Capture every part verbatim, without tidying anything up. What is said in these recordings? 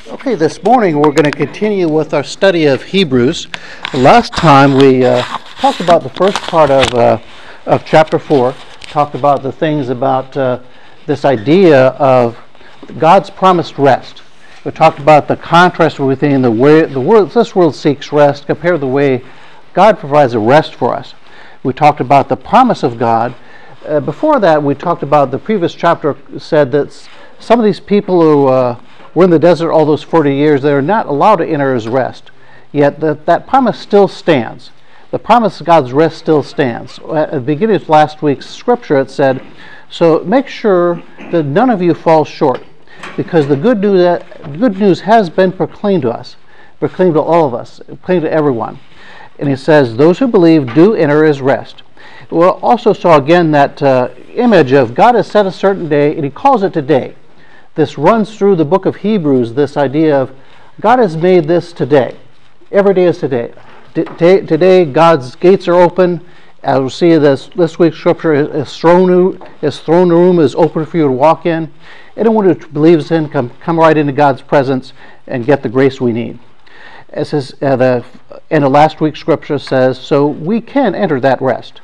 Okay, this morning we're going to continue with our study of Hebrews. Last time we uh, talked about the first part of uh, of chapter four, talked about the things about uh, this idea of God's promised rest. We talked about the contrast within the way the world, this world seeks rest compared to the way God provides a rest for us. We talked about the promise of God. Uh, before that, we talked about the previous chapter said that some of these people who uh, were in the desert all those forty years, they're not allowed to enter his rest. Yet that, that promise still stands. The promise of God's rest still stands. At the beginning of last week's scripture, it said, so make sure that none of you fall short, because the good news, that, good news has been proclaimed to us, proclaimed to all of us, proclaimed to everyone. And he says, those who believe do enter his rest. We also saw again that uh, image of God has set a certain day, and he calls it today. This runs through the book of Hebrews, this idea of God has made this today. Every day is today. D- today, God's gates are open. As we'll see, this, this week's scripture, his throne, his throne room is open for you to walk in. Anyone who believes in come, come right into God's presence and get the grace we need. As his, uh, the end of last week's scripture says, so we can enter that rest.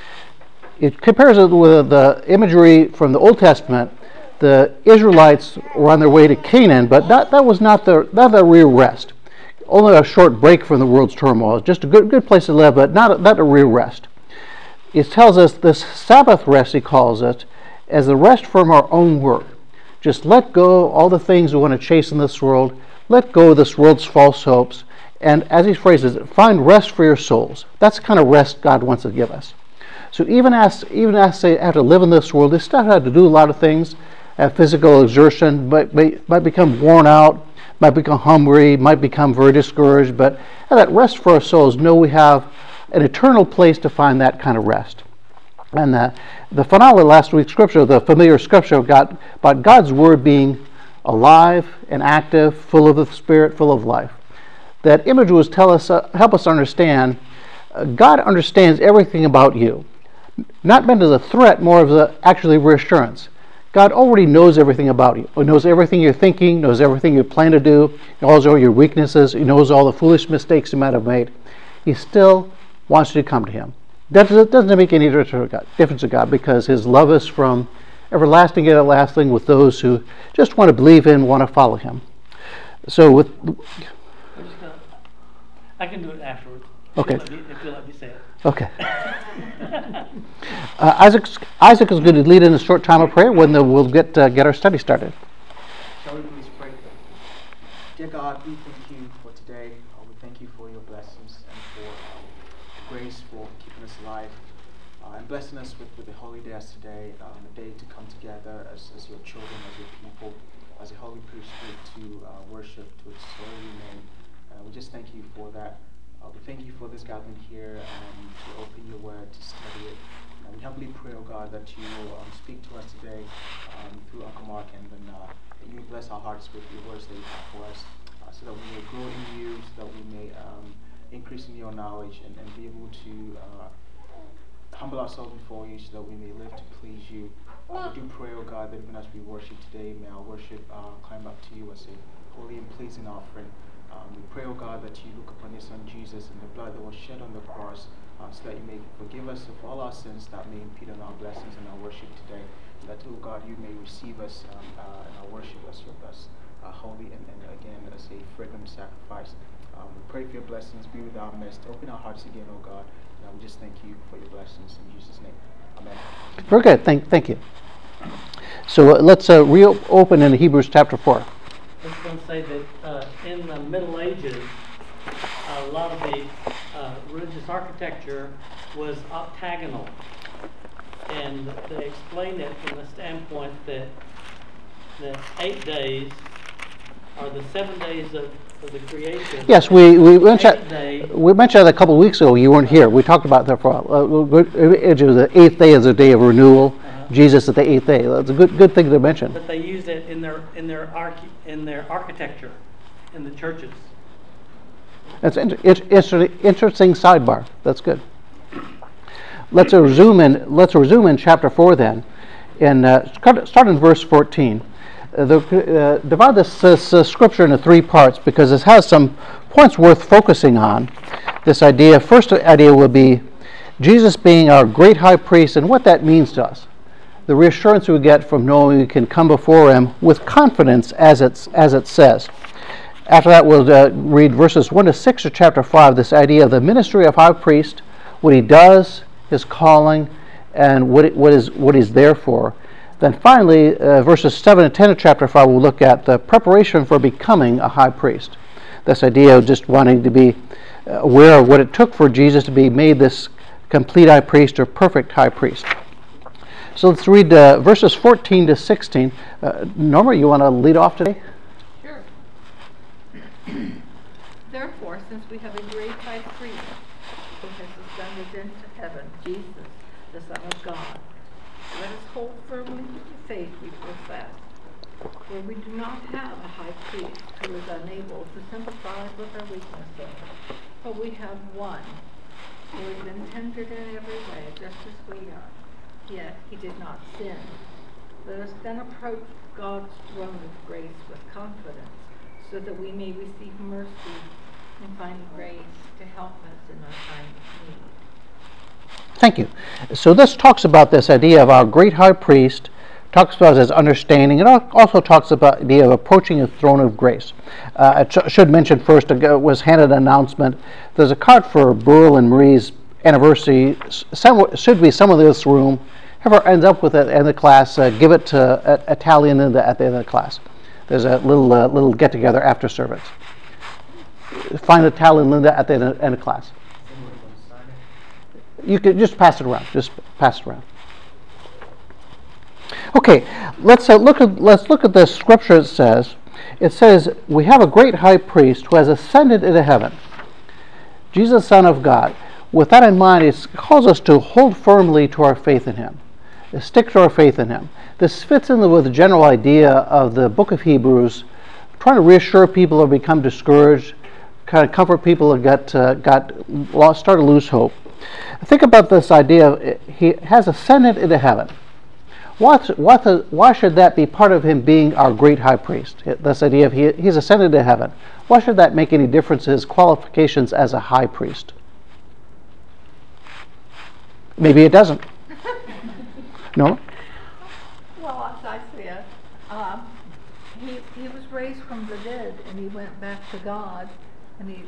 It compares it with the imagery from the Old Testament. The Israelites were on their way to Canaan, but that, that was not the not the real rest. Only a short break from the world's turmoil. Just a good good place to live, but not a, not a real rest. It tells us this Sabbath rest, he calls it, as the rest from our own work. Just let go all the things we want to chase in this world. Let go of this world's false hopes. And as he phrases it, find rest for your souls. That's the kind of rest God wants to give us. So even as even as they have to live in this world, they still have to do a lot of things. Have physical exertion, might, might, might become worn out, might become hungry, might become very discouraged, but that rest for our souls, know we have an eternal place to find that kind of rest. And the, the finale last week's scripture, the familiar scripture got about God's word being alive and active, full of the Spirit, full of life. That image was tell us, uh, help us understand, uh, God understands everything about you. Not meant as a threat, more of the actually reassurance. God already knows everything about you. He knows everything you're thinking, knows everything you plan to do, he knows all your weaknesses, he knows all the foolish mistakes you might have made. He still wants you to come to him. That doesn't make any difference to God, because his love is from everlasting to everlasting with those who just want to believe in, want to follow him. So with... I can do it afterwards. Okay. If you let me, if you let me say it. Okay. uh, Isaac, Isaac is going to lead in a short time of prayer when the, we'll get uh, get our study started. Shall we please pray? Dear God, we thank you for today. Uh, we thank you for your blessings and for uh, grace, for keeping us alive uh, and blessing us with, with the holy days today, um, a day to come together as, as your children, as your people, as a holy priesthood to uh, worship to its holy name. Uh, we just thank you for that. Uh, we thank you for this gathering here and to open your word, to study it. And we humbly pray, oh God, that you will um, speak to us today um, through Uncle Mark, and then uh, that you will bless our hearts with your words that you have for us, uh, so that we may grow in you, so that we may um, increase in your knowledge and, and be able to uh, humble ourselves before you, so that we may live to please you. Uh, we do pray, oh God, that even as we worship today, may our worship uh, climb up to you as a holy and pleasing offering. Um, we pray, oh God, that you look upon your Son Jesus and the blood that was shed on the cross, uh, so that you may forgive us of all our sins that may impede on our blessings and our worship today. And that, oh God, you may receive us um, uh, and our worship as your thus uh, holy and, and again as a fragrant sacrifice. Um, we pray for your blessings, be with our midst. Open our hearts again, oh God. And we just thank you for your blessings in Jesus' name. Amen. Very good. Thank, thank you. So uh, let's uh, reopen in Hebrews chapter four. I was going to say that uh, in the Middle Ages, a lot of the uh, religious architecture was octagonal. And they explained it from the standpoint that the eight days are the seven days of, of the creation. Yes, we, we, mentioned, day, we mentioned that a couple of weeks ago. You weren't here. We talked about that for a while. Uh, the eighth day is a day of renewal. Jesus at the eighth day. That's a good good thing to mention. But they use it in their in their archi- in their architecture in the churches. That's an inter- interesting sidebar. That's good. Let's resume in let's resume in chapter four then, and uh, start in verse fourteen. Uh, the, uh, divide this, this uh, scripture into three parts because it has some points worth focusing on. This idea, first idea will be Jesus being our great high priest and what that means to us. The reassurance we get from knowing we can come before him with confidence, as it's, as it says. After that, we'll uh, read verses one to six of chapter five, this idea of the ministry of high priest, what he does, his calling, and what, it, what, is, what he's there for. Then finally, uh, verses seven and ten of chapter five, we'll look at the preparation for becoming a high priest. This idea of just wanting to be aware of what it took for Jesus to be made this complete high priest or perfect high priest. So let's read uh, verses fourteen to sixteen. Uh, Norma, you want to lead off today? Sure. Therefore, since we have a great high priest who has ascended into heaven, Jesus, the Son of God, let us hold firmly the faith we profess. For we do not have a high priest who is unable to sympathize with our weaknesses, but we have one who has been tempted in every way, just as we are, yet he did not sin. Let us then approach God's throne of grace with confidence, so that we may receive mercy and find grace to help us in our time of need. Thank you. So this talks about this idea of our great high priest, talks about his understanding, and also talks about the idea of approaching the throne of grace. Uh, I sh- should mention first, uh, was handed an announcement. There's a card for Burl and Marie's anniversary. Some, should be someone in this room. Whoever ends up with it in the class, uh, give it to uh, Italia and Linda at the end of the class. There's a little uh, little get together after service. Find Italia and Linda at the end of, end of class. You could just pass it around. Just pass it around. Okay, let's uh, look at let's look at the scripture. It says, it says we have a great high priest who has ascended into heaven, Jesus, Son of God. With that in mind, it calls us to hold firmly to our faith in him, to stick to our faith in him. This fits in with the general idea of the book of Hebrews, trying to reassure people who have become discouraged, kind of comfort people who got uh, got lost, started to lose hope. Think about this idea of he has ascended into heaven. What, what, why should that be part of him being our great high priest? This idea of he, he's ascended to heaven. Why should that make any difference in his qualifications as a high priest? Maybe it doesn't. No? Well, as I said, um, he, he was raised from the dead, and he went back to God, and he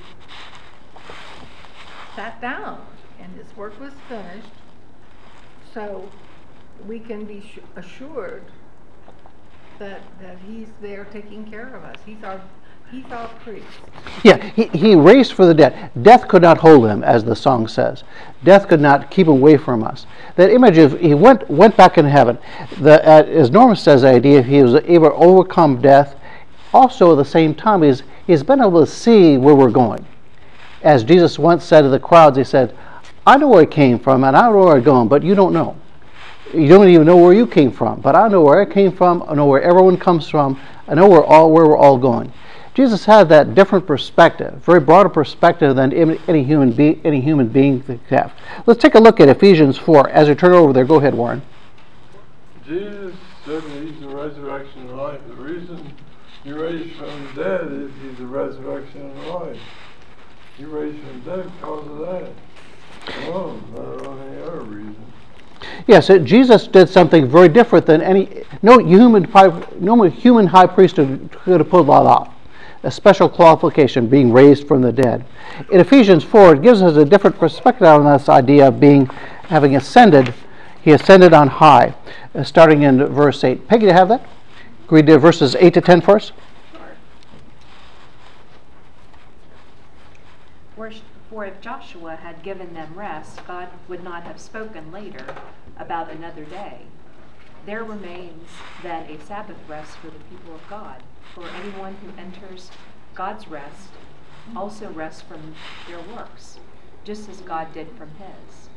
sat down, and his work was finished. So we can be sh- assured that that he's there taking care of us. He's our he's our priest. Yeah, he, he raised for the dead. Death could not hold him, as the song says. Death could not keep him away from us. That image of he went went back in heaven. The, uh, as Norma says, the idea he was able to overcome death. Also, at the same time, he's he's been able to see where we're going. As Jesus once said to the crowds, he said, "I know where I came from, and I know where I'm going, but you don't know. You don't even know where you came from, but I know where I came from. I know where everyone comes from. I know where all where we're all going." Jesus had that different perspective, very broader perspective than any human be, any human being could have. Let's take a look at Ephesians four. As you turn over there, go ahead, Warren. Jesus said that he's the resurrection and life. The reason he raised from the dead is he's the resurrection and life. He raised from the dead because of that. Oh, not on any other reason. Yes, it, Jesus did something very different than any no human no human high priest could have pulled that off. A special qualification, being raised from the dead. In Ephesians four, it gives us a different perspective on this idea of being having ascended. He ascended on high, uh, starting in verse eight. Peggy, do you have that? Read uh, verses eight to ten first. For, for if Joshua had given them rest, God would not have spoken later about another day. There remains then a Sabbath rest for the people of God. For anyone who enters God's rest also rests from their works, just as God did from his.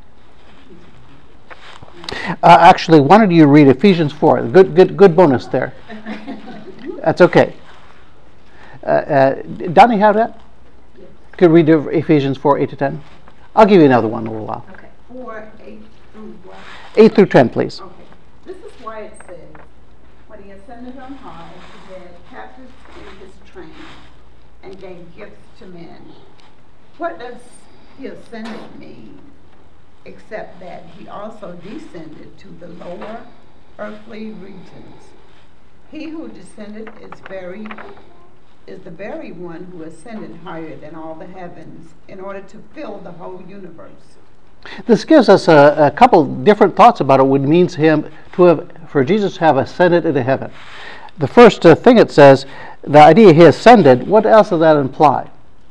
Uh, actually, why don't you read Ephesians four? Good, good, good bonus there. That's okay. Uh, uh, Donnie, have that? Could read Ephesians four, eight to ten. I'll give you another one in a little while. Okay. four, eight through what? eight through ten, please. Okay. This is why it says, when he ascended on high, trained and gave gifts to men. What does he ascended mean, except that he also descended to the lower earthly regions? He who descended is very is the very one who ascended higher than all the heavens in order to fill the whole universe. This gives us a, a couple different thoughts about what it means him to have, for Jesus to have ascended into heaven. The first uh, thing it says, the idea he ascended, what else does that imply?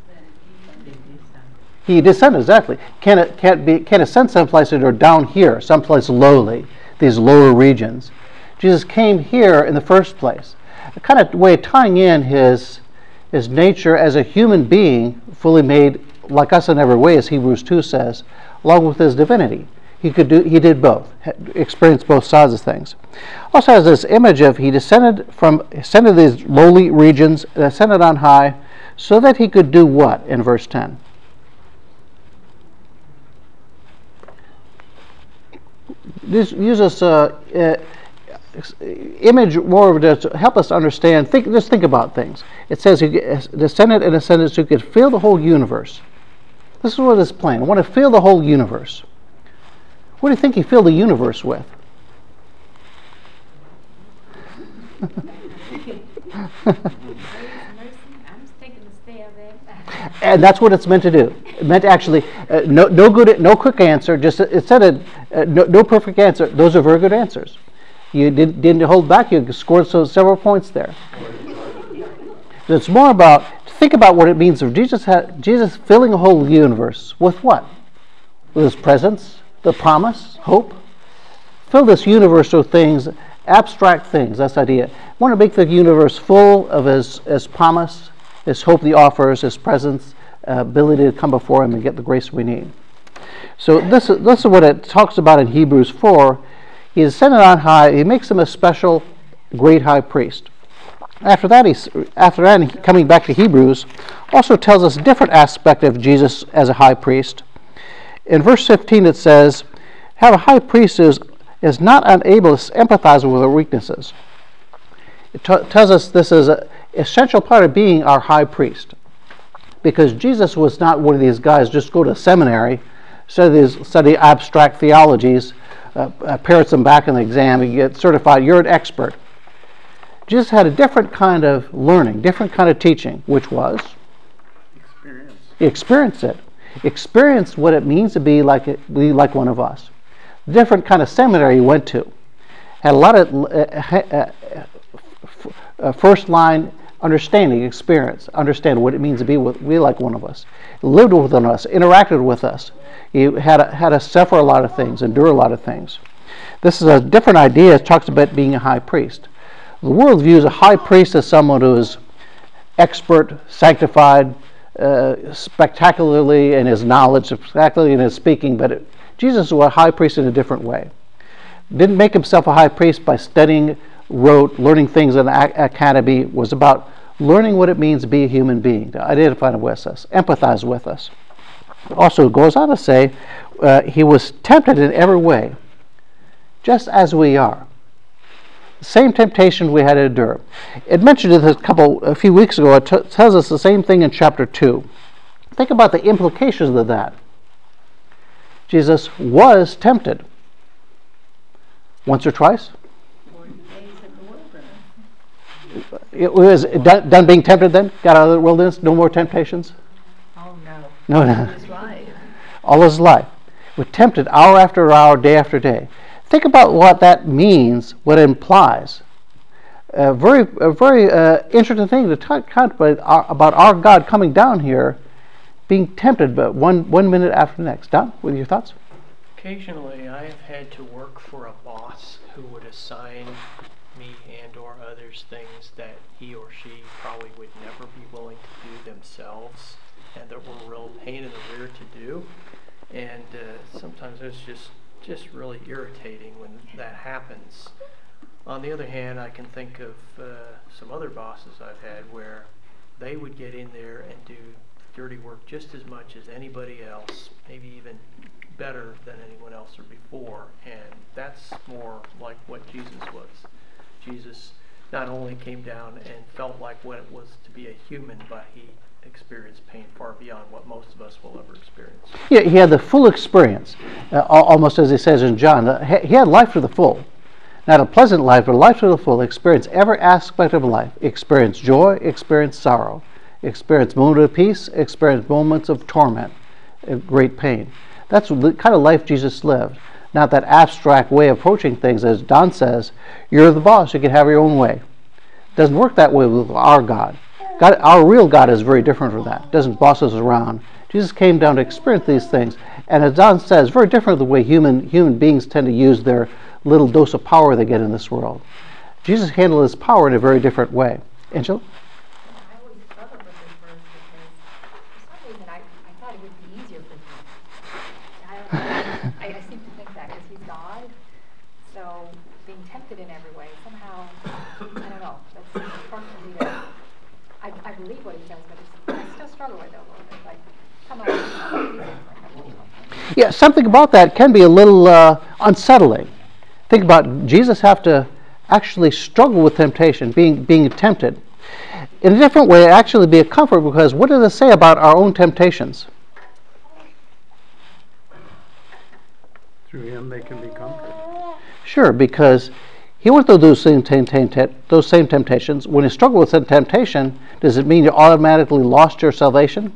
He descended, exactly. Can it can't be can ascend someplace that are down here, someplace lowly, these lower regions. Jesus came here in the first place. A kind of way of tying in his his nature as a human being, fully made like us in every way, as Hebrews two says, along with his divinity. He could do he did both, experienced both sides of things. Also has this image of he descended from ascended these lowly regions, ascended on high, so that he could do what in verse ten? This uses uh, uh, image more of to help us understand. Think, just think about things. It says he descended and ascended so he could fill the whole universe. This is what is plain. I want to fill the whole universe. What do you think he filled the universe with? And that's what it's meant to do. It meant to actually, uh, no, no good, no quick answer. Just it said it, uh, no, no perfect answer. Those are very good answers. You did, didn't hold back. You scored so several points there. So it's more about think about what it means of Jesus. Had, Jesus filling a whole universe with what? With his presence, the promise, hope. Fill this universe with things, abstract things. That's the idea. I want to make the universe full of his, his promise, his hope he offers, his presence, uh, ability to come before him and get the grace we need. So this is, this is what it talks about in Hebrews four. He ascended on high. He makes him a special, great high priest. After that, he's, after that, coming back to Hebrews, also tells us a different aspect of Jesus as a high priest. In verse fifteen, it says, "Have a high priest who is, is not unable to empathize with our weaknesses." It t- tells us this is an essential part of being our high priest, because Jesus was not one of these guys just go to seminary, study, these, study abstract theologies, uh, uh, parrots them back in the exam, and get certified. You're an expert. Jesus had a different kind of learning, different kind of teaching, which was Experience. He experienced it. Experienced what it means to be like it, be like one of us. Different kind of seminary he went to. Had a lot of uh, uh, uh, first line understanding, experience, understand what it means to be with, be like one of us. He lived with us, interacted with us. He had a, had to suffer a lot of things, endure a lot of things. This is a different idea. It talks about being a high priest. The world views a high priest as someone who is expert, sanctified, uh, spectacularly in his knowledge, spectacularly in his speaking, but it, Jesus was a high priest in a different way. Didn't make himself a high priest by studying, wrote, learning things in the academy. Was about learning what it means to be a human being, to identify with us, empathize with us. Also, it goes on to say uh, he was tempted in every way, just as we are. The same temptation we had to endure. It mentioned it a couple, a few weeks ago. It t- tells us the same thing in chapter two. Think about the implications of that. Jesus was tempted. Once or twice? It was done, done being tempted then? Got out of the wilderness? No more temptations? Oh, no. No, no. His life. All his life. We're tempted hour after hour, day after day. Think about what that means, what it implies. A very, a very uh, interesting thing to talk contemplate our, about our God coming down here, being tempted, but one one minute after the next. Don, what are your thoughts? Occasionally, I have had to work for a boss who would assign me and or others things that he or she probably would never be willing to do themselves, and that were a real pain in the rear to do. And uh, sometimes it's just just really irritating when that happens. On the other hand, I can think of uh, some other bosses I've had where they would get in there and do dirty work just as much as anybody else, maybe even better than anyone else or before, and that's more like what Jesus was. Jesus not only came down and felt like what it was to be a human, but he experienced pain far beyond what most of us will ever experience. Yeah, he had the full experience, uh, al- almost as he says in John. Uh, he he had life to the full. Not a pleasant life, but a life to the full. Experience every aspect of life. Experience joy, experience sorrow. Experience moments of peace, experience moments of torment, uh, great pain. That's the kind of life Jesus lived. Not that abstract way of approaching things, as Don says, you're the boss, you can have your own way. It doesn't work that way with our God. God, our real God is very different from that. It doesn't boss us around. Jesus came down to experience these things. And as Don says, very different the way human human beings tend to use their little dose of power they get in this world. Jesus handled his power in a very different way. Angela? I always struggled with this verse because for some reason I, I thought it would be easier for him. I, I, I seem to think that because he's God, so being tempted in every way, somehow, I don't know, that's hard for me to, I, I believe what he says, but it's, I still struggle with it a little bit, like, come on, it's easier for him. Yeah, something about that can be a little uh, unsettling. Think about Jesus have to actually struggle with temptation, being being tempted. In a different way, actually be a comfort, because what does it say about our own temptations? Through him they can be comforted. Sure, because he went through those same, tem- tem- those same temptations. When you struggle with that temptation, does it mean you automatically lost your salvation?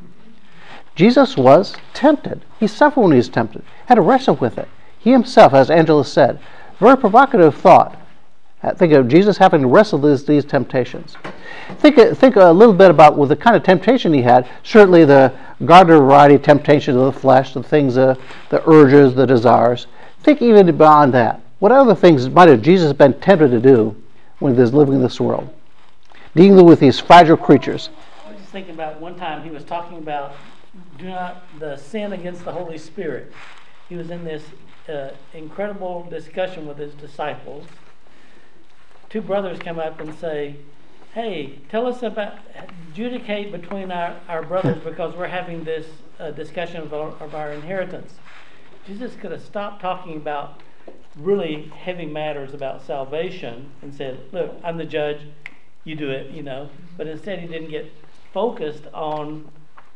Jesus was tempted. He suffered when he was tempted. Had to wrestle with it. He himself, as Angela said, very provocative thought. Think of Jesus having to wrestle with these, these temptations. Think, think a little bit about with the kind of temptation he had. Certainly the garden variety temptations of the flesh, the things, uh, the urges, the desires. Think even beyond that. What other things might have Jesus been tempted to do when he was living in this world? Dealing with these fragile creatures. I was just thinking about one time he was talking about do not the sin against the Holy Spirit. He was in this uh, incredible discussion with his disciples. Two brothers come up and say, hey, tell us about, adjudicate between our, our brothers because we're having this uh, discussion of our, of our inheritance. Jesus could have stopped talking about really heavy matters about salvation and said, look, I'm the judge, you do it, you know. But instead he didn't get focused on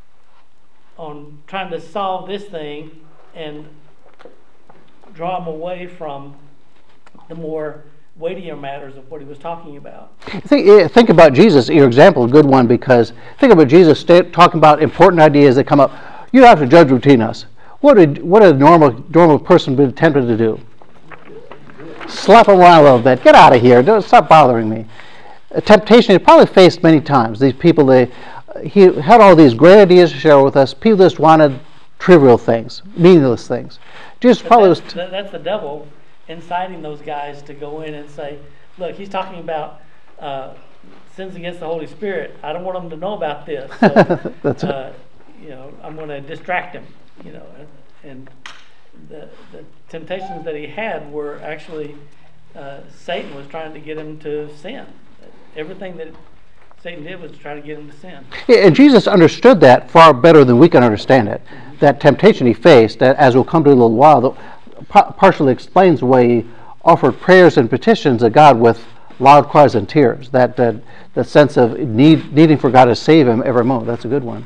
on trying to solve this thing and draw them away from the more weightier matters of what he was talking about. Think, think about Jesus, your example, a good one, because think about Jesus stay, talking about important ideas that come up. You have to judge between us. What would what a normal normal person be tempted to do? Slap him around a little bit. Get out of here. Don't stop bothering me. A temptation he probably faced many times. These people, they he had all these great ideas to share with us. People just wanted trivial things, meaningless things. Jesus But probably that's, was. T- that- that's the devil inciting those guys to go in and say, look, he's talking about uh, sins against the Holy Spirit. I don't want them to know about this. So, That's right. uh, you know, I'm going to distract him. You know, and the the temptations that he had were actually uh, Satan was trying to get him to sin. Everything that Satan did was to try to get him to sin. Yeah, and Jesus understood that far better than we can understand it. That temptation he faced, that, as we'll come to in a little while, that pa- partially explains the way he offered prayers and petitions to God with loud cries and tears. That that, that sense of need, needing for God to save him every moment. That's a good one.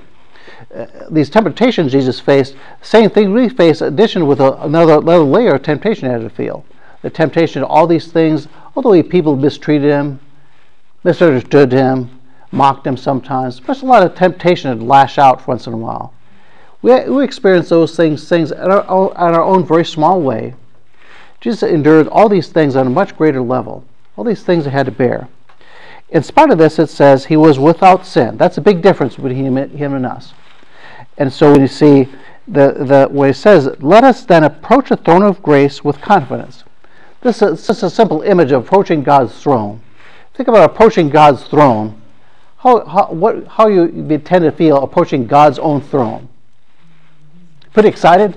Uh, these temptations Jesus faced, same thing we face, addition with a, another, another layer of temptation he had to feel. The temptation of all these things, although he, people mistreated him, misunderstood him, mocked him sometimes. There's a lot of temptation to lash out once in a while. We, we experience those things things at our, own, at our own very small way. Jesus endured all these things on a much greater level. All these things he had to bear. In spite of this, it says he was without sin. That's a big difference between him, him and us. And so when you see the, the what it says, let us then approach the throne of grace with confidence. This is just a simple image of approaching God's throne. Think about approaching God's throne. How how what how you be tend to feel approaching God's own throne? Pretty excited?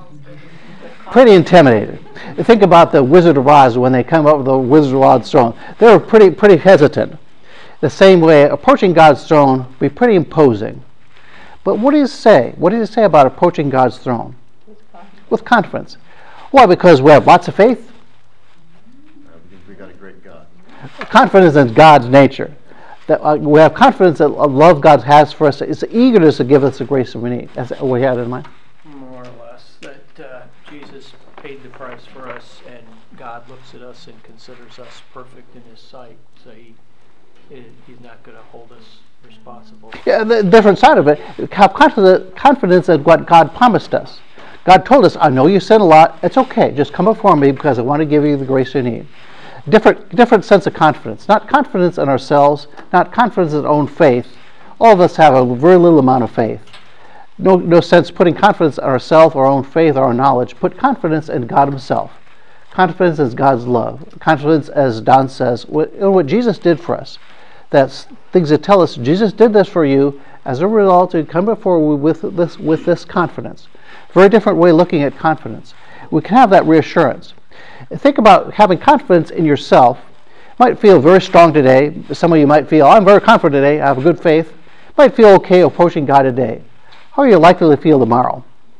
Pretty intimidated. Think about the Wizard of Oz when they come up with the Wizard of Oz throne. They were pretty pretty hesitant. The same way, approaching God's throne be pretty imposing. But what does it say? What does it say about approaching God's throne? With confidence. With confidence. Why? Because we have lots of faith? Uh, because we got a great God. confidence in God's nature. That uh, we have confidence that love God has for us. It's the eagerness to give us the grace that we need. That's what we had in mind. More or less, that uh, Jesus paid the price for us, and God looks at us and considers us perfect in His sight. So He, He's not going to hold us responsible. Yeah, the different side of it. Have confidence in what God promised us. God told us, "I know you sin a lot. It's okay. Just come before me because I want to give you the grace you need." Different, different sense of confidence. Not confidence in ourselves, not confidence in our own faith. All of us have a very little amount of faith. No, no sense putting confidence in ourselves, our own faith, our own knowledge. Put confidence in God Himself. Confidence in God's love. Confidence, as Don says, what, in what Jesus did for us. That's things that tell us Jesus did this for you. As a result, you come before we with this with this confidence. Very different way of looking at confidence. We can have that reassurance. Think about having confidence in yourself. Might feel very strong today. Some of you might feel, I'm very confident today, I have a good faith. Might feel okay approaching God today. How are you likely to feel tomorrow?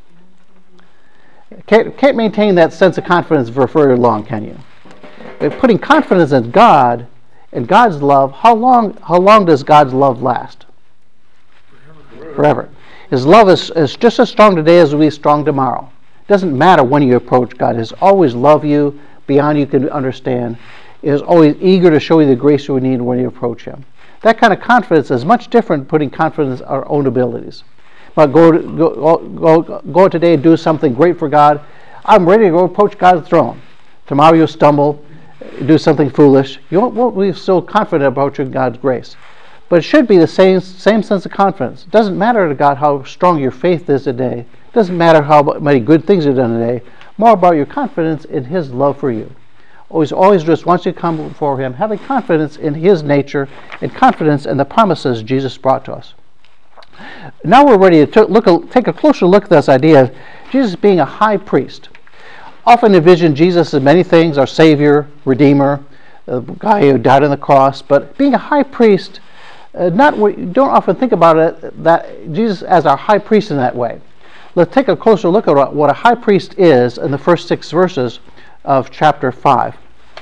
Can't, can't maintain that sense of confidence for very long, can you? But putting confidence in God and God's love, how long how long does God's love last? Forever. Forever. His love is, is just as strong today as it will be strong tomorrow. It doesn't matter when you approach God. He has always loved you beyond you can understand. He is always eager to show you the grace you need when you approach Him. That kind of confidence is much different than putting confidence in our own abilities. But go, go, go, go today and do something great for God. I'm ready to go approach God's throne. Tomorrow you'll stumble, do something foolish. You won't, won't be so confident about God's grace. But it should be the same, same sense of confidence. It doesn't matter to God how strong your faith is today. It doesn't matter how many good things you've done today. More about your confidence in His love for you. Always, always just wants you to come before Him, having confidence in His nature and confidence in the promises Jesus brought to us. Now we're ready to look, take a closer look at this idea of Jesus being a high priest. Often envision Jesus as many things: our Savior, Redeemer, the guy who died on the cross. But being a high priest, uh, not we don't often think about it that Jesus as our high priest in that way. Let's take a closer look at what a high priest is in the first six verses of chapter five.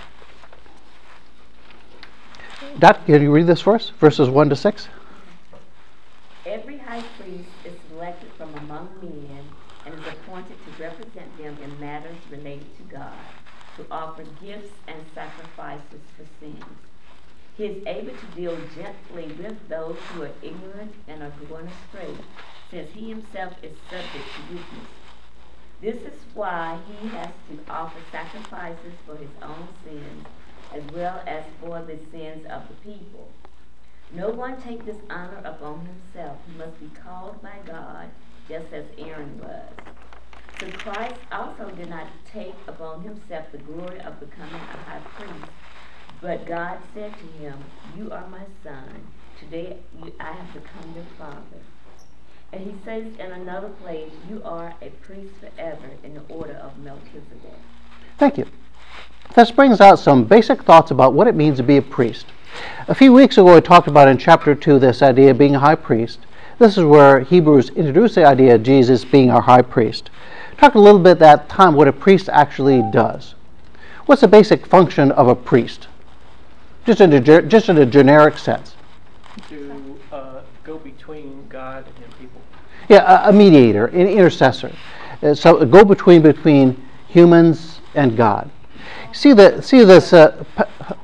Dot, can you read this for us? Verses one to six. Every high priest is selected from among men and is appointed to represent them in matters related to God, to offer gifts and sacrifices for sins. He is able to deal gently with those who are ignorant and are going astray, since he himself is subject to weakness. This is why he has to offer sacrifices for his own sins, as well as for the sins of the people. No one take this honor upon himself. He must be called by God, just as Aaron was. So Christ also did not take upon himself the glory of becoming a high priest, but God said to him, "You are my son. Today you, I have become your father." And he says in another place, "You are a priest forever in the order of Melchizedek." Thank you. This brings out some basic thoughts about what it means to be a priest. A few weeks ago I talked about in chapter two this idea of being a high priest. This is where Hebrews introduced the idea of Jesus being our high priest. Talk a little bit at that time what a priest actually does. What's the basic function of a priest? Just in a, just in a generic sense. To uh, go between God and people. Yeah, a, a mediator, an intercessor. Uh, so a go-between between humans and God. See the see this. Uh, p-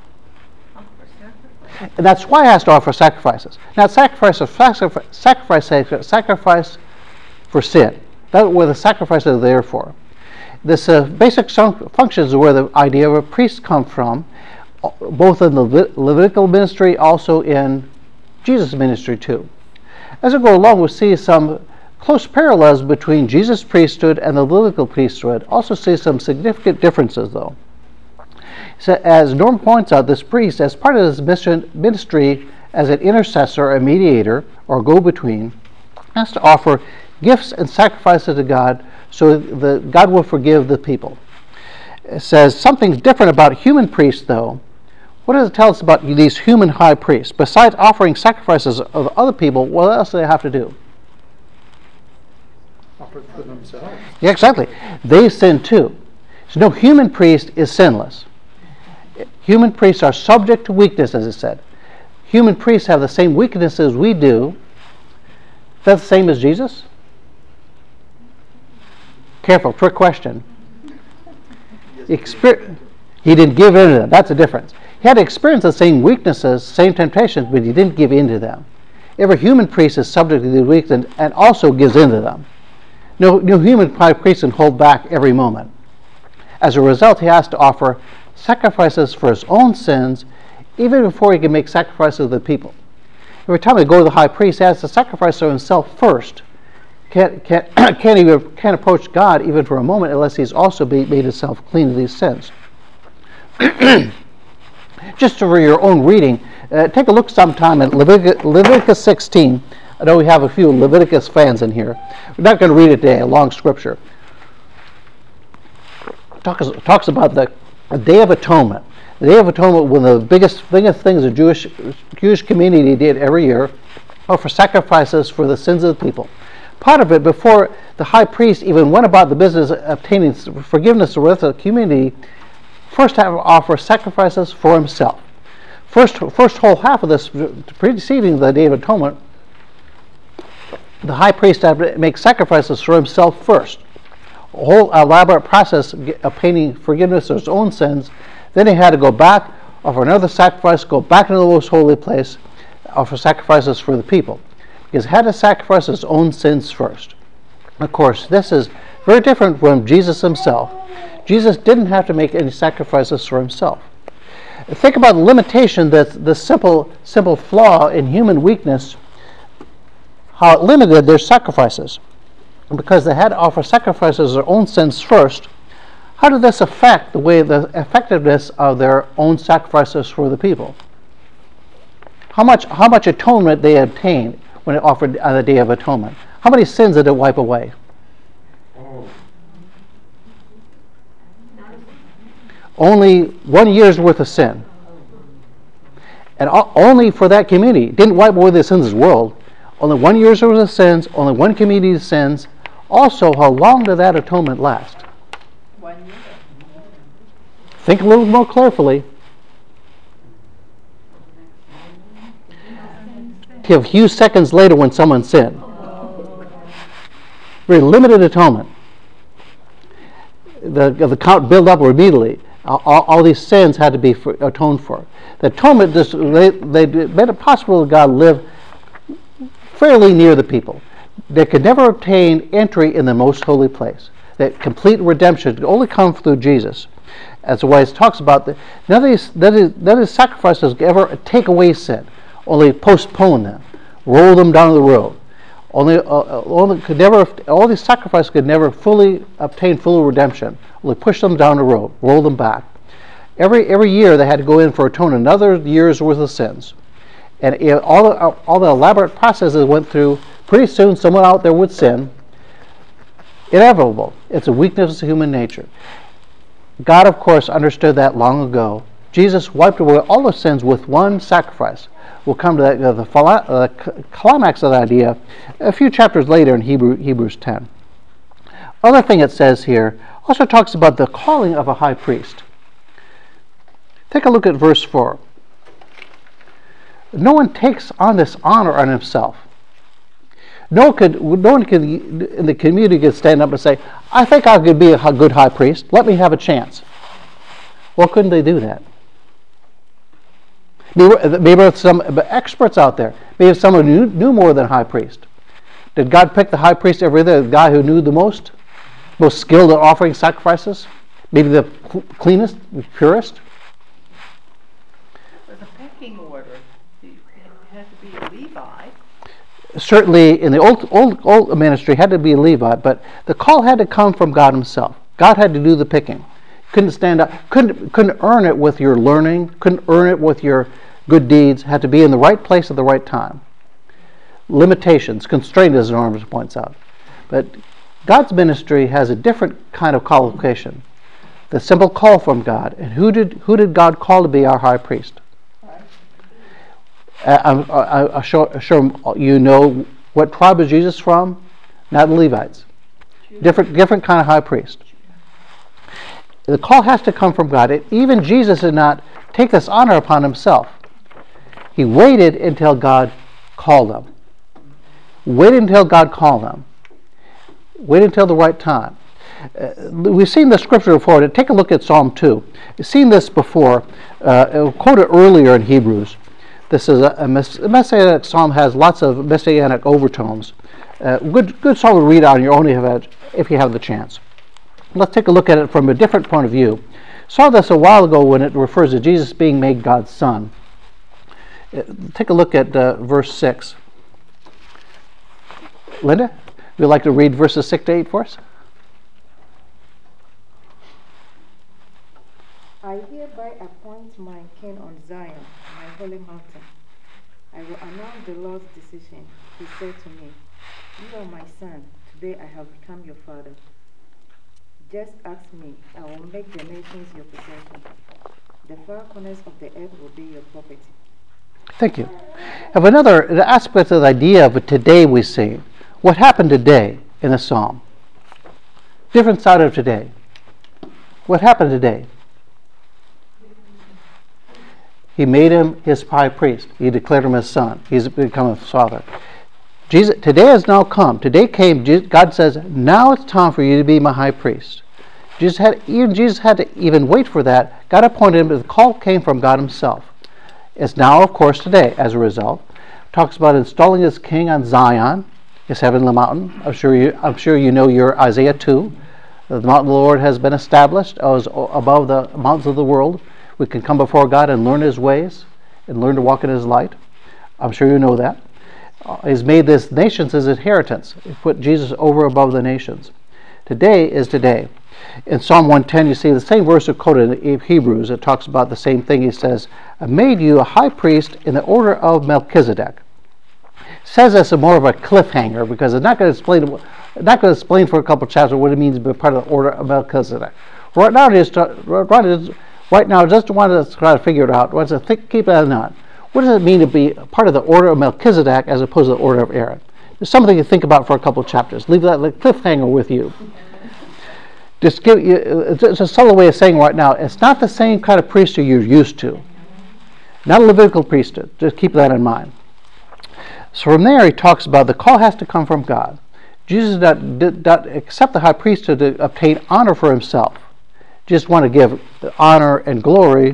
and that's why he has to offer sacrifices. Now, sacrifice of sacrifice, sacrifice, sacrifice for sin. That's what the sacrifices are there for. This uh, basic functions is where the idea of a priest comes from, both in the Le- Levitical ministry, also in Jesus' ministry too. As we go along, we'll see some close parallels between Jesus' priesthood and the Levitical priesthood. Also see some significant differences, though. So, as Norm points out, this priest, as part of his mission, ministry as an intercessor, a mediator, or go-between, has to offer gifts and sacrifices to God so that God will forgive the people. It says something's different about human priests, though. What does it tell us about these human high priests? Besides offering sacrifices of other people, what else do they have to do? Offer for themselves. Yeah, exactly. They sin too. So no human priest is sinless. Human priests are subject to weakness, as it said. Human priests have the same weaknesses we do. Is that the same as Jesus? Careful, trick question. Exper- he didn't give in to them. That's the difference. He had to experience the same weaknesses, same temptations, but he didn't give in to them. Every human priest is subject to these weaknesses and, and also gives in to them. No, no human priest can hold back every moment. As a result, he has to offer sacrifices for his own sins even before he can make sacrifices of the people. Every time he goes to the high priest, he has to sacrifice for himself first. Can't, can't, can't, even, can't approach God even for a moment unless he's also be, made himself clean of these sins. Just for your own reading, uh, take a look sometime at Leviticus, Leviticus sixteen. I know we have a few Leviticus fans in here. We're not going to read it today, a long scripture. It talks, talks about the, the Day of Atonement. The Day of Atonement, one of the biggest, biggest things the Jewish, Jewish community did every year, offer sacrifices for the sins of the people. Part of it, before the high priest even went about the business of obtaining forgiveness of the rest of the community, first have to offer sacrifices for himself. First, first whole half of this, preceding the Day of Atonement, the high priest had to make sacrifices for himself first. A whole elaborate process of obtaining forgiveness of his own sins. Then he had to go back, offer another sacrifice, go back into the most holy place, offer sacrifices for the people. Because he had to sacrifice his own sins first. Of course, this is very different from Jesus himself. Jesus didn't have to make any sacrifices for himself. Think about the limitation, that the simple, simple flaw in human weakness, how it limited their sacrifices. Because they had to offer sacrifices of their own sins first, how did this affect the way the effectiveness of their own sacrifices for the people? How much, how much atonement they obtained when it offered on the Day of Atonement? How many sins did it wipe away? Oh. Only one year's worth of sin. And only for that community. It didn't wipe away the sins of the world. Only one year's worth of sins, only one community's sins. Also, how long did that atonement last? One year. Think a little more carefully. A few seconds later when someone sinned. Very limited atonement. The, the count built up immediately. All, all these sins had to be for, atoned for. The atonement, just, they, they made it possible that God lived fairly near the people. They could never obtain entry in the most holy place. That complete redemption could only come through Jesus. As the way it talks about, the, none, of these, none, of these, none of these sacrifices could ever take away sin. Only postpone them, roll them down the road. Only, uh, only could never, all these sacrifices could never fully obtain full redemption. Only push them down the road, roll them back. Every every year they had to go in for atonement another year's worth of sins, and it, all the all the elaborate processes went through. Pretty soon, someone out there would sin. Inevitable. It's a weakness of human nature. God, of course, understood that long ago. Jesus wiped away all the sins with one sacrifice. We'll come to that, uh, the uh, climax of the idea a few chapters later in Hebrew, Hebrews ten. Other thing it says here also talks about the calling of a high priest. Take a look at verse four. No one takes on this honor on himself. No, could, no one could, in the community could stand up and say, I think I could be a good high priest. Let me have a chance. Well, couldn't they do that? Maybe, maybe some experts out there. Maybe someone who knew, knew more than high priest. Did God pick the high priest every day, the guy who knew the most? Most skilled at offering sacrifices? Maybe the cleanest, the purest? There's a pecking order. You had to be a Levi. Certainly, in the old, old, old ministry, had to be a Levite, but the call had to come from God himself. God had to do the picking. Couldn't stand up, couldn't, couldn't earn it with your learning, couldn't earn it with your good deeds, had to be in the right place at the right time. Limitations, constraint, as Norman points out. But God's ministry has a different kind of qualification. The simple call from God. And who did who did God call to be our high priest? Uh, I'm, I'm sure, sure you know what tribe is Jesus from? Not the Levites. Different, different kind of high priest. The call has to come from God. It, even Jesus did not take this honor upon himself. He waited until God called him. Waited until God called him. Wait until the right time. Uh, we've seen this scripture before. Take a look at Psalm two. You've seen this before. Uh, quoted earlier in Hebrews. This is a, a, mess, a messianic psalm, has lots of messianic overtones. Uh, good, good psalm to read on your own if you, have, if you have the chance. Let's take a look at it from a different point of view. Saw this a while ago when it refers to Jesus being made God's son. Uh, take a look at uh, verse six. Linda, would you like to read verses six to eight for us? I hereby appoint my king on Zion, my holy mountain. I will announce the Lord's decision. He said to me, "You are my son. Today I have become your father. Just ask me. I will make the nations your possession. The far corners of the earth will be your property." Thank you. Have another aspect of the idea of today we see. What happened today in the psalm? Different side of today. What happened today? He made him his high priest. He declared him his son. He's become his father. Jesus, today has now come. Today came. God says, "Now it's time for you to be my high priest." Jesus had even Jesus had to even wait for that. God appointed him. The call came from God Himself. It's now, of course, today. As a result, talks about installing His King on Zion, His heavenly mountain. I'm sure you. I'm sure you know your Isaiah two. The mountain of the Lord has been established as above the mountains of the world. We can come before God and learn His ways and learn to walk in His light. I'm sure you know that. Uh, he's made this nations His inheritance. He put Jesus over above the nations. Today is today. In Psalm one ten, you see the same verse quoted in Hebrews. It talks about the same thing. He says, "I made you a high priest in the order of Melchizedek." Says this as more of a cliffhanger because it's not going to explain. Not going to explain for a couple of chapters what it means to be part of the order of Melchizedek. Right now, it is. Right now, Right now, just want to try to figure it out. What's to think, keep that in mind. What does it mean to be part of the order of Melchizedek as opposed to the order of Aaron? There's something to think about for a couple of chapters. Leave that like cliffhanger with you. Just give you. It's a subtle way of saying right now. It's not the same kind of priesthood you're used to. Not a Levitical priesthood. Just keep that in mind. So from there, he talks about the call has to come from God. Jesus did not, did not accept the high priesthood to obtain honor for himself. Just want to give honor and glory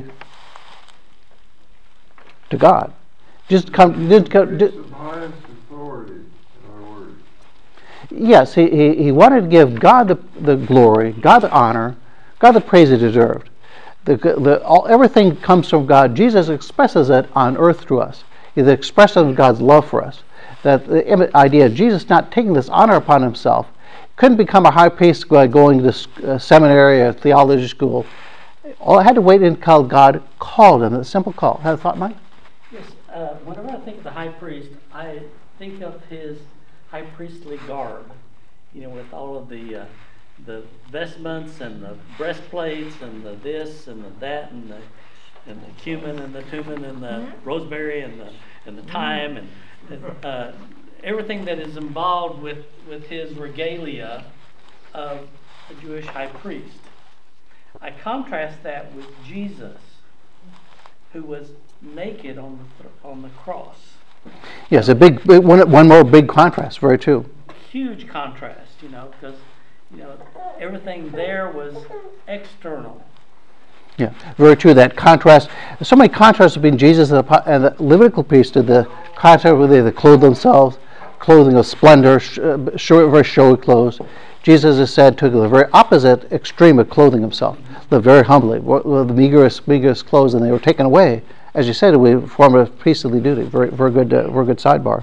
to God. Just come. Did come did, highest authority, in other words. Yes, he, he, he wanted to give God the, the glory, God the honor, God the praise He deserved. The, the, all, everything comes from God. Jesus expresses it on earth through us. He's the expression of God's love for us. That the idea of Jesus not taking this honor upon Himself, couldn't become a high priest by going to uh, seminary or theology school. All I had to wait until God called him. A simple call. Had a thought, Mike? Yes. Uh, whenever I think of the high priest, I think of his high priestly garb. You know, with all of the uh, the vestments and the breastplates and the this and the that and the and the cumin and the cumin and the mm-hmm. rosemary and the and the thyme and, and uh, everything that is involved with, with his regalia of a Jewish high priest. I contrast that with Jesus, who was naked on the on the cross. Yes, a big, big one. One more big contrast. Very true. Huge contrast, you know, because you know everything there was external. Yeah, very true. That contrast. There's so many contrasts between Jesus and the, and the Levitical priesthood. The contrast where they clothe themselves, clothing of splendor, sh- show, very showy clothes. Jesus is said to the very opposite extreme of clothing himself, lived very humbly, with the meagerest, meagerest clothes, and they were taken away, as you said, we perform a priestly duty. Very, very good, uh, very good sidebar.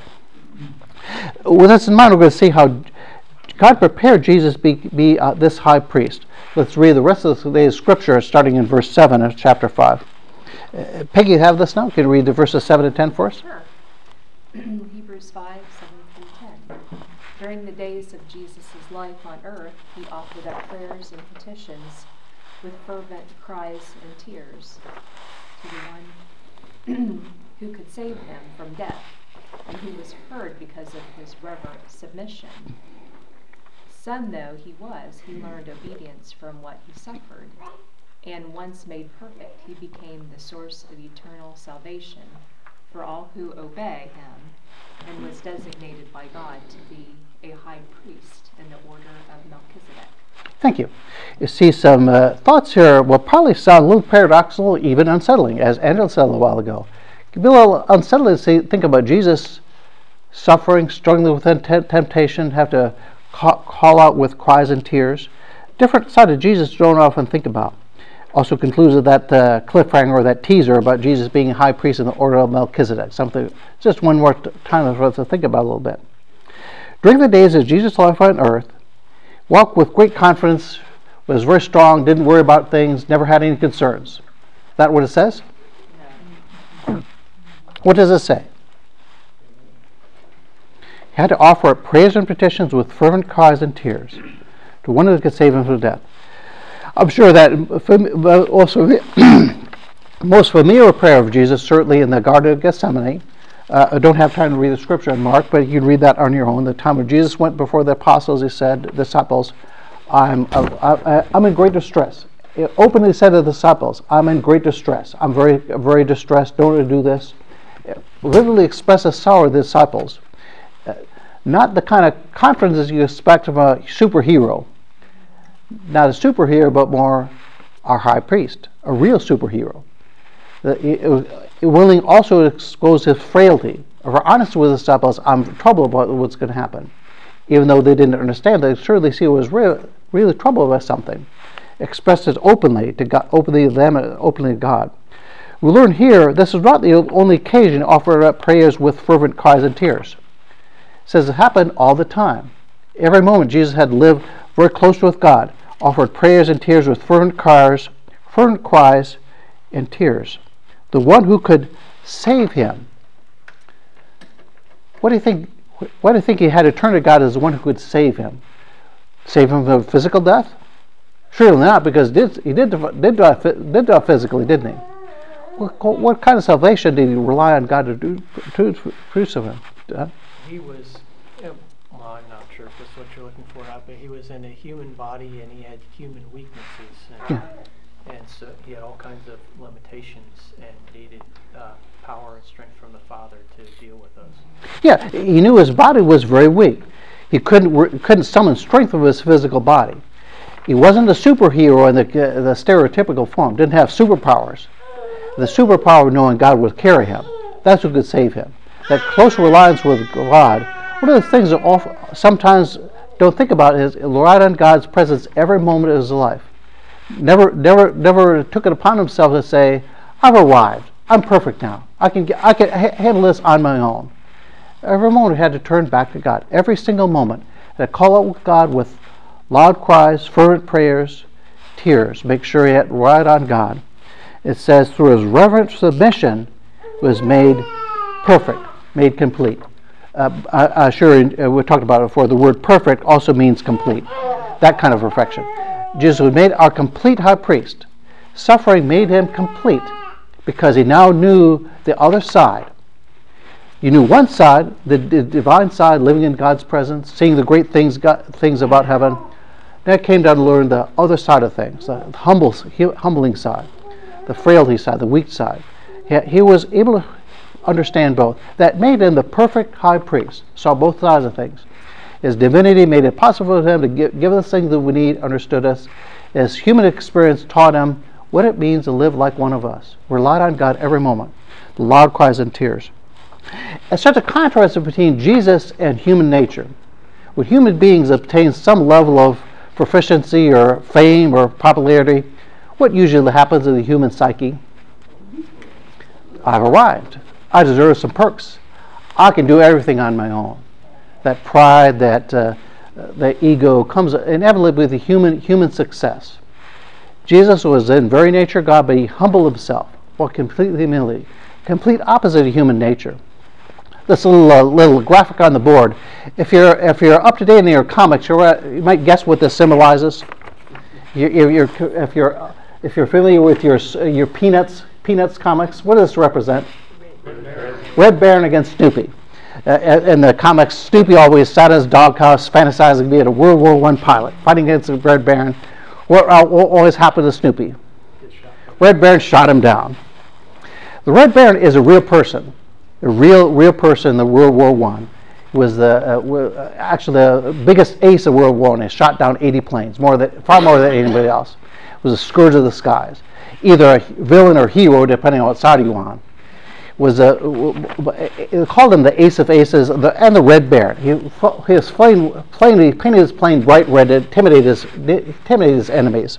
With this in mind, we're going to see how God prepared Jesus to be, be uh, this high priest. Let's read the rest of the scripture, starting in verse seven of chapter five. Uh, Peggy, have this now? Can you read the verses seven and ten for us? Sure. Hebrews five, seven through ten. During the days of Jesus' life on earth, he offered up prayers and petitions with fervent cries and tears to the one who could save him from death, and who was heard because of his reverent submission. Son though he was, he learned obedience from what he suffered. And once made perfect, he became the source of eternal salvation for all who obey him, and was designated by God to be a high priest in the order of Melchizedek. Thank you. You see, some uh, thoughts here will probably sound a little paradoxical, even unsettling, as Andrew said a little while ago. It can be a little unsettling to see, think about Jesus suffering, struggling with t- temptation, have to ca- call out with cries and tears. Different side of Jesus you don't often think about. Also concludes with that uh, cliffhanger or that teaser about Jesus being high priest in the order of Melchizedek. Something, just one more t- time for us to think about a little bit. During the days of Jesus' life on earth, walked with great confidence, was very strong, didn't worry about things, never had any concerns. Is that what it says? No. What does it say? He had to offer up prayers and petitions with fervent cries and tears to one who could save him from death. I'm sure that also the most familiar prayer of Jesus, certainly in the Garden of Gethsemane. Uh, I don't have time to read the scripture in Mark, but you can read that on your own. The time when Jesus went before the apostles, he said, disciples, I'm, I, I'm in great distress. He openly said to the disciples, I'm in great distress. I'm very, very distressed. Don't want to do this. It literally expresses sorrow to the disciples. Uh, not the kind of confidence you expect from a superhero. Not a superhero, but more our high priest, a real superhero. It was willing also to expose his frailty. If we're honest with the disciples, I'm troubled about what's going to happen. Even though they didn't understand, they surely see it was real, really troubled by something. Expressed it openly to God, openly to them, and openly to God. We learn here this is not the only occasion to offer up prayers with fervent cries and tears. It says it happened all the time. Every moment Jesus had lived very close with God, offered prayers and tears with fervent cries, fervent cries and tears. The one who could save him. What do you think? Why do you think he had to turn to God as the one who could save him? Save him from physical death? Surely not, because he did he did did die, did die physically, didn't he? What, what kind of salvation did he rely on God to do to produce of him? Uh, he was. Well, I'm not sure if that's what you're looking for, but he was in a human body and he had human weaknesses. And, yeah. And so he had all kinds of limitations and needed uh, power and strength from the Father to deal with those. Yeah, he knew his body was very weak. He couldn't couldn't summon strength of his physical body. He wasn't a superhero in the uh, the stereotypical form. Didn't have superpowers. The superpower of knowing God would carry him. That's what could save him. That close reliance with God. One of the things that often, sometimes don't think about is rely on God's presence every moment of his life. Never, never, never took it upon himself to say, "I've arrived. I'm perfect now. I can, get, I can ha- handle this on my own." Every moment he had to turn back to God. Every single moment, had to call out with God with loud cries, fervent prayers, tears. Make sure he had relied on God. It says, through his reverent submission, was made perfect, made complete. Uh, I, I sure uh, we talked about it before. The word perfect also means complete. That kind of perfection. Jesus was made our complete high priest. Suffering made him complete because he now knew the other side. You knew one side, the, the divine side, living in God's presence, seeing the great things, God, things about heaven. Then it came down to learn the other side of things, the humble, humbling side, the frailty side, the weak side. He, he was able to understand both. That made him the perfect high priest. Saw both sides of things. His divinity made it possible for him to give, give us things that we need, understood us. His human experience taught him what it means to live like one of us. Relied on God every moment. Loud cries and tears. It's such a contrast between Jesus and human nature. When human beings obtain some level of proficiency or fame or popularity, what usually happens in the human psyche? I've arrived. I deserve some perks. I can do everything on my own. That pride, that uh, that ego comes inevitably with the human human success. Jesus was in very nature God, but he humbled himself, or complete humility, complete opposite of human nature. This little uh, little graphic on the board. If you're if you're up to date in your comics, you're, uh, you might guess what this symbolizes. You, you're, you're, if you're if you're familiar with your your Peanuts Peanuts comics, what does this represent? Red Baron, Red Baron against Snoopy. Uh, in the comics, Snoopy always sat in his doghouse, fantasizing being a World War One pilot, fighting against the Red Baron. What, uh, what always happened to Snoopy? Red Baron shot him down. The Red Baron is a real person, a real real person in the World War One. He was the uh, actually the biggest ace of World War One. He shot down eighty planes, more than far more than anybody else. He was a scourge of the skies, either a villain or hero, depending on what side you were on. Was a they called him the Ace of Aces and the Red Baron. He, his plane, plainly painted his plane bright red to intimidate his, intimidate his enemies.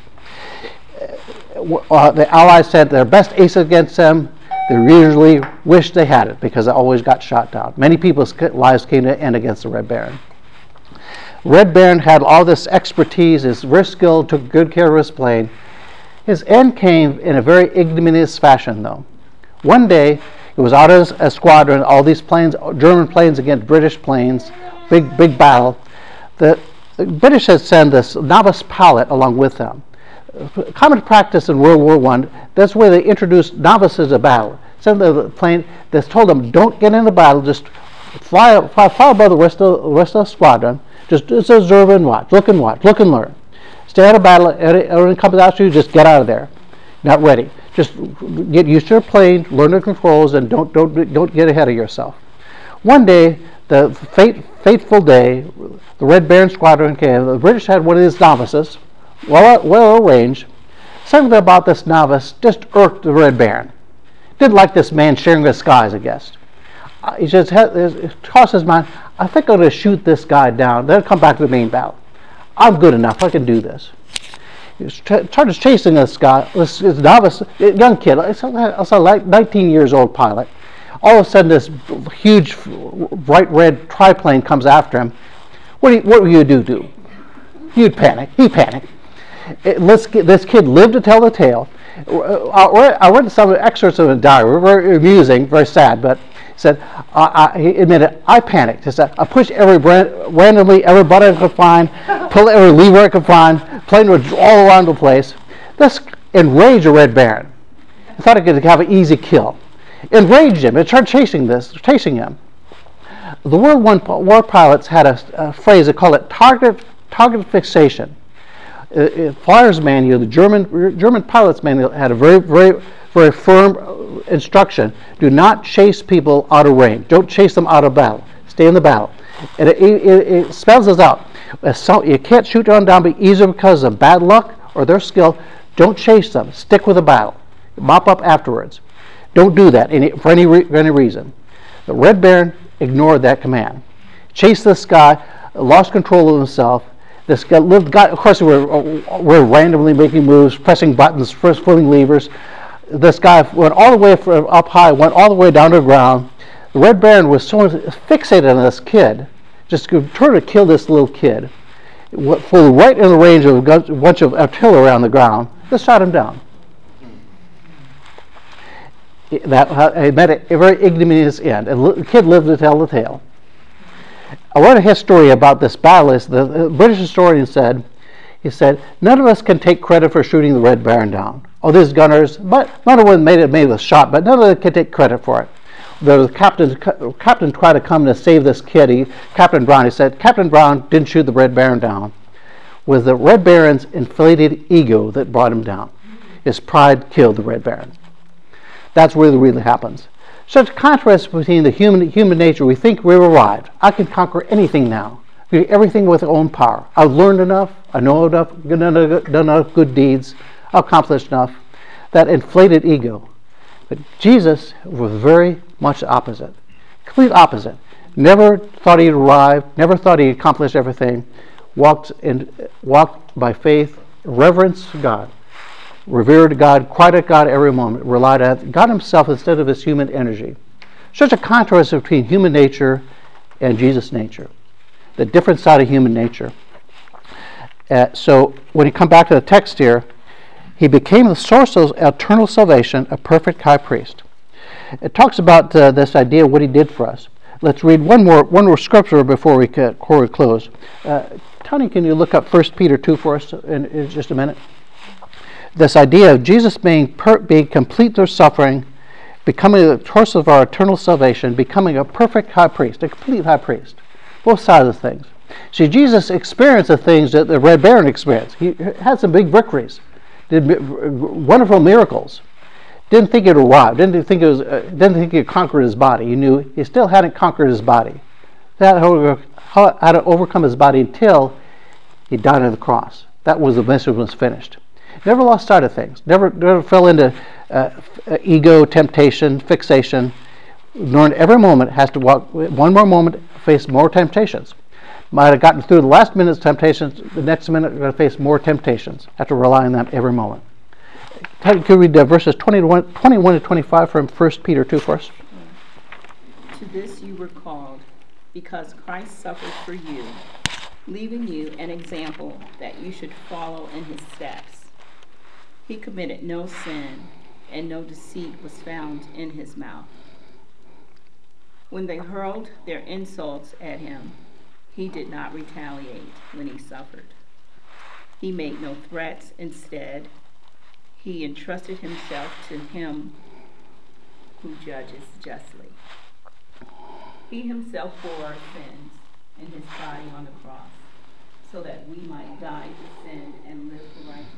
Uh, the Allies sent their best ace against them. They usually wished they had it because they always got shot down. Many people's lives came to an end against the Red Baron. Red Baron had all this expertise, is very skilled, took good care of his plane. His end came in a very ignominious fashion, though. One day, it was out as a squadron, all these planes, German planes against British planes, big, big battle. The, the British had sent this novice pilot along with them. Common practice in World War One, that's where they introduced novices to battle. Sent the plane, they told them, don't get in the battle, just fly, fly, fly above the rest of, the rest of the squadron, just, just observe and watch, look and watch, look and learn. Stay out of battle, everyone comes after you, just get out of there. Not ready. Just get used to your plane, learn the controls, and don't don't don't get ahead of yourself. One day, the fate, fateful day, the Red Baron squadron came. The British had one of these novices, well well arranged. Something about this novice just irked the Red Baron. Didn't like this man sharing the skies, I guess. Uh, he just had, it crossed his mind. I think I'm going to shoot this guy down. Then come back to the main battle. I'm good enough. I can do this. He started chasing this guy, this, this novice, young kid, also like nineteen years old pilot. All of a sudden, this huge, bright red triplane comes after him. What do you, what will you do? do? You'd panic. He panicked. It, let's get, this kid lived to tell the tale. I, I read some excerpts of a diary, very amusing, very sad, but he said, uh, I, he admitted, I panicked. He said, I pushed every brand, randomly, every button I could find, pulled every lever I could find, plane was all around the place. This enraged the Red Baron. He thought he could have an easy kill. Enraged him. It started chasing this, chasing him. The World War pilots had a, a phrase, they call it target, target fixation. Uh, uh, Flyer's manual, the German German pilot's manual had a very, very, very firm instruction. Do not chase people out of range. Don't chase them out of battle. Stay in the battle. And it, it, it spells this out. So you can't shoot them down but either because of bad luck or their skill. Don't chase them. Stick with the battle. Mop up afterwards. Don't do that any, for any re, for any reason. The Red Baron ignored that command. Chased this guy, lost control of himself. This guy, guy of course, we're, we're randomly making moves, pressing buttons, first pulling levers. This guy went all the way from up high, went all the way down to the ground. The Red Baron was so fixated on this kid, just trying to kill this little kid. Flew right in the range of a bunch of artillery on the ground. Just shot him down. That it met a very ignominious end. And the kid lived to tell the tale. I read a history about this battle. The, the British historian said, he said, none of us can take credit for shooting the Red Baron down. Oh, these gunners, but none of them made it made the shot, but none of them can take credit for it. The captain, captain tried to come to save this kid. He, Captain Brown, he said, Captain Brown didn't shoot the Red Baron down. It was the Red Baron's inflated ego that brought him down. His pride killed the Red Baron. That's where it really happens. Such a contrast between the human human nature. We think we've arrived. I can conquer anything now. Do everything with our own power. I've learned enough. I know enough. Done enough good deeds. I've accomplished enough. That inflated ego. But Jesus was very much the opposite. Complete opposite. Never thought he'd arrive. Never thought he'd accomplished everything. Walked in, walked by faith, reverenced God. Revered God, cried at God every moment, relied on God himself instead of his human energy. Such a contrast between human nature and Jesus' nature, the different side of human nature. Uh, so when you come back to the text here, he became the source of eternal salvation, a perfect high priest. It talks about uh, this idea of what he did for us. Let's read one more one more scripture before we, uh, before we close. Uh, Tony, can you look up First Peter two for us in, in just a minute? This idea of Jesus being, per, being complete through suffering, becoming the source of our eternal salvation, becoming a perfect high priest, a complete high priest. Both sides of things. See, Jesus experienced the things that the Red Baron experienced. He had some big victories. did wonderful miracles. Didn't think it arrived. Didn't think it was. Uh, didn't think he had conquered his body. He knew he still hadn't conquered his body. That how, how to overcome his body until he died on the cross. That was the mission was finished. Never lost sight of things. Never, never fell into uh, ego, temptation, fixation. Knowing every moment has to walk. One more moment, face more temptations. Might have gotten through the last minute's temptations. The next minute, going to face more temptations. Have to rely on that every moment. Could you read uh, verses twenty-one, twenty-one to twenty-five from First Peter two for us? To this you were called, because Christ suffered for you, leaving you an example that you should follow in his steps. He committed no sin, and no deceit was found in his mouth. When they hurled their insults at him, he did not retaliate when he suffered. He made no threats. Instead, he entrusted himself to him who judges justly. He himself bore our sins in his body on the cross, so that we might die to sin and live for righteousness.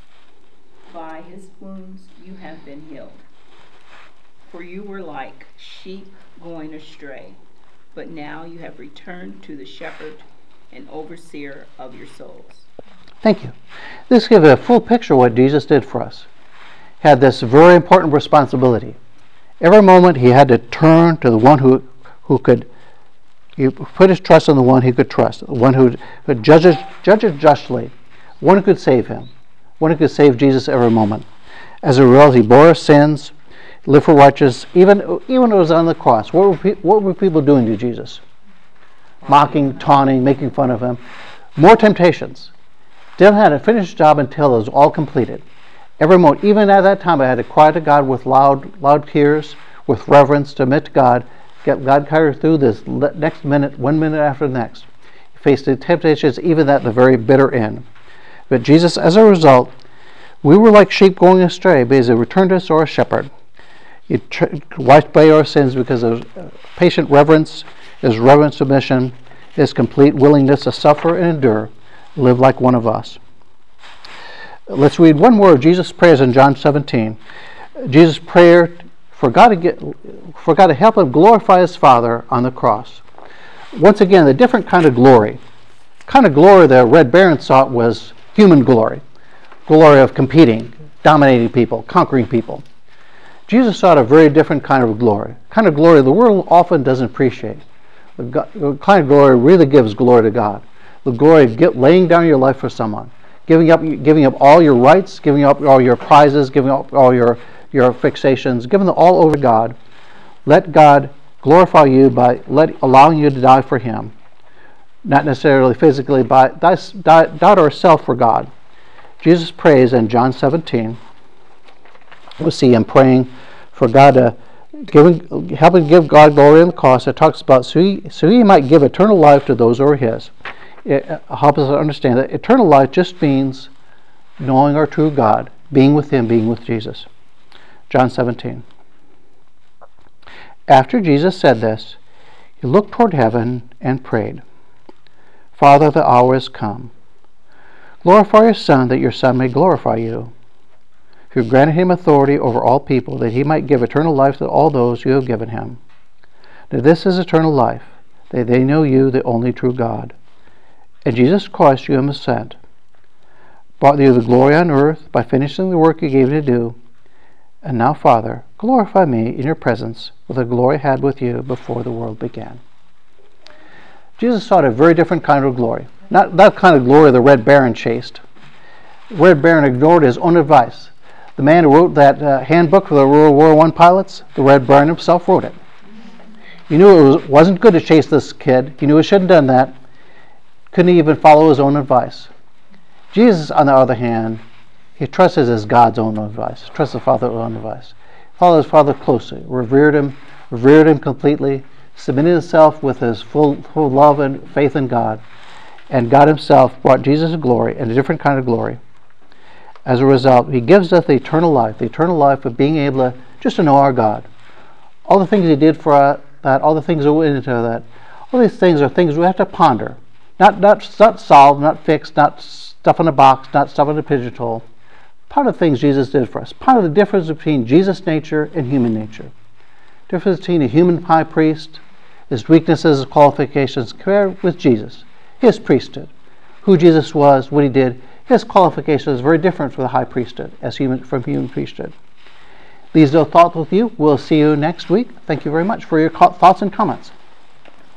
By his wounds you have been healed. For you were like sheep going astray, but now you have returned to the shepherd and overseer of your souls. Thank you. This gives a full picture of what Jesus did for us. He had this very important responsibility. Every moment he had to turn to the one who who could he put his trust in the one he could trust, the one who, who judges judges justly, one who could save him, one who could save Jesus every moment. As a result, he bore our sins, lived for righteousness. Even even when it was on the cross, what were pe- what were people doing to Jesus? Mocking, taunting, making fun of him. More temptations. Didn't have to finish the job until it was all completed. Every moment, even at that time, I had to cry to God with loud, loud tears, with reverence, to admit to God, get God carried through this next minute, one minute after the next. He faced the temptations, even at the very bitter end. But Jesus, as a result, we were like sheep going astray, because he returned us to our shepherd. He tr- wiped away our sins because of patient reverence, his reverent submission, his complete willingness to suffer and endure, live like one of us. Let's read one more of Jesus' prayers in John seventeen. Jesus' prayer for God to get, for God to help him glorify his Father on the cross. Once again, a different kind of glory. The kind of glory that Red Baron sought was human glory, glory of competing, dominating people, conquering people. Jesus sought a very different kind of glory, kind of glory the world often doesn't appreciate. The kind of glory really gives glory to God. The glory of get, laying down your life for someone, giving up, giving up all your rights, giving up all your prizes, giving up all your, your fixations, giving them all over to God. Let God glorify you by let, allowing you to die for him. Not necessarily physically, but die, die, die to ourselves for God. Jesus prays in John seventeen. We'll see him praying for God to giving, helping give God glory on the cross. It talks about so he, so he might give eternal life to those who are his. It helps us understand that eternal life just means knowing our true God, being with him, being with Jesus. John seventeen. After Jesus said this, he looked toward heaven and prayed, Father, the hour is come. Glorify your Son, that your Son may glorify you. You granted him authority over all people, that he might give eternal life to all those you have given him. Now this is eternal life, that they know you, the only true God, and Jesus Christ you have sent. Brought you the glory on earth by finishing the work you gave me to do. And now, Father, glorify me in your presence with the glory I had with you before the world began. Jesus sought a very different kind of glory. Not that kind of glory the Red Baron chased. Red Baron ignored his own advice. The man who wrote that uh, handbook for the World War One pilots, the Red Baron himself wrote it. He knew it was, wasn't good to chase this kid. He knew he shouldn't have done that. Couldn't even follow his own advice. Jesus, on the other hand, he trusted his God's own advice, trusted the Father's own advice. Followed his Father closely, revered him, revered him completely, submitted himself with his full, full love and faith in God, and God himself brought Jesus to glory, and a different kind of glory. As a result, he gives us the eternal life, the eternal life of being able to just to know our God. All the things he did for uh, that, all the things that went into that, all these things are things we have to ponder. Not, not, not solve, not fix, not stuff in a box, not stuff in a pigeonhole. part of the things Jesus did for us, part of the difference between Jesus' nature and human nature. Difference between a human high priest, his weaknesses, his qualifications, compared with Jesus, his priesthood, who Jesus was, what he did. His qualifications is very different from the high priesthood, as human from human priesthood. These are thoughts with you. We'll see you next week. Thank you very much for your thoughts and comments.